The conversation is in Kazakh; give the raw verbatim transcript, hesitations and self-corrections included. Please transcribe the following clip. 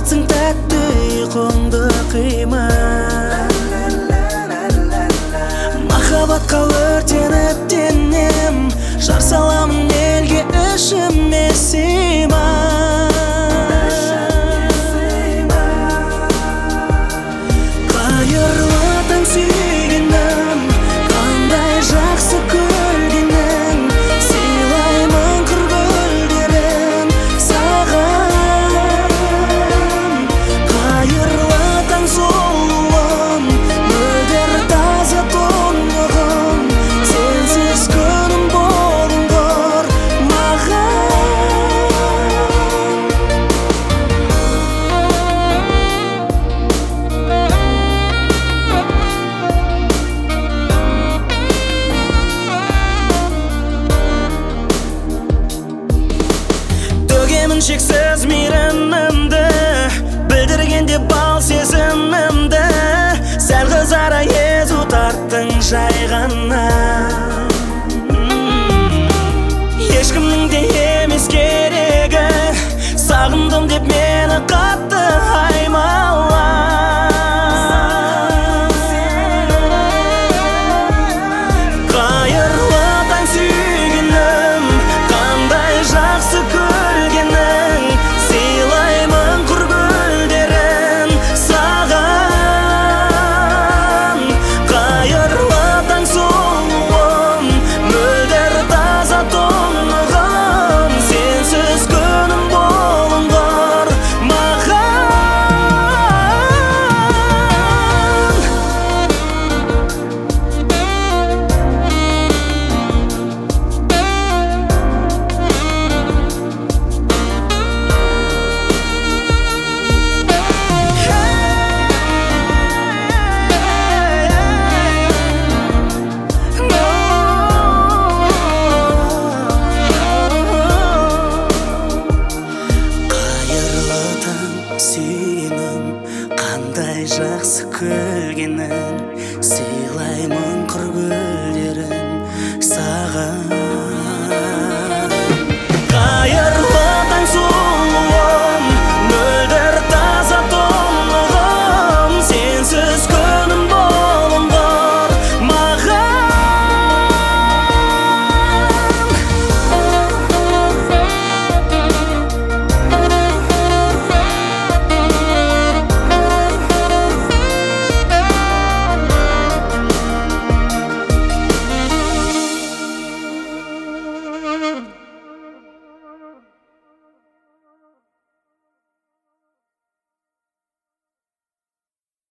жатсың тәтті ұйқыңды қима. Махаббатқа өртеніп денем, жар саламын елге ішіме сыйма. Қайырлы таң сүйгенім, қандай жақсы көргенің, сыйлаймын қыр гүлдерін саған. Қайырлы таң сұлуым, мөлдір таза тұнығым, сенсіз күнім болыңдар маған. Төгемін шексіз мейірімімді, білдіргенде бал сезімімді, сәл қызара езу тарттың жай ғана. Ешкімнің де емес керегі, сағындым деп мен